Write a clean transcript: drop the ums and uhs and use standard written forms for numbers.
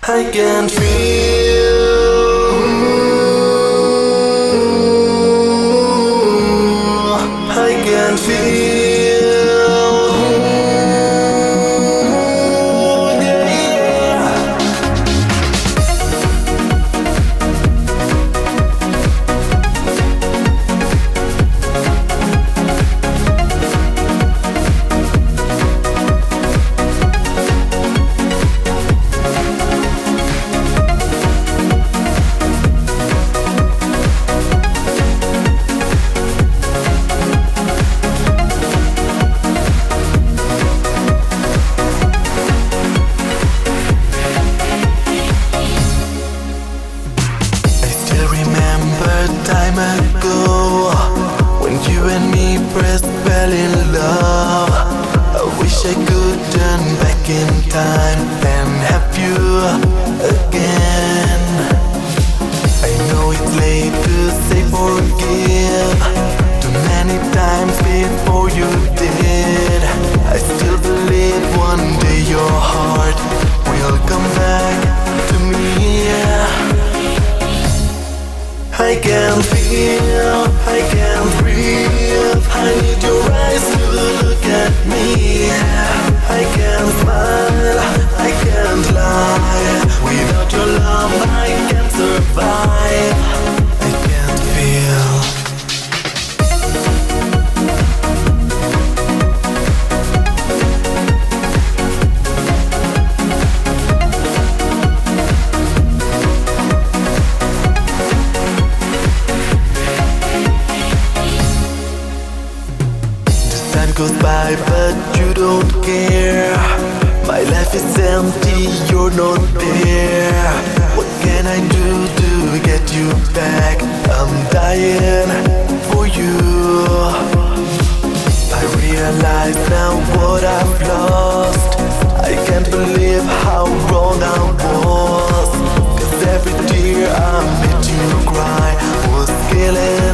I can feel, I can feel, time ago when you and me first fell in love. I wish I could turn back in time and have you again. I know it's late to say forgive, too many times before you did. I still believe one day your heart will come back to me. I can feel, I can breathe. I need your eyes to look at me. I can smile, I can't lie. Without your love I can't survive. I can't feel. Time goes by but you don't care. My life is empty, you're not there. What can I do to get you back? I'm dying for you. I realize now what I've lost. I can't believe how wrong I was, 'cause every tear I made you cry was killing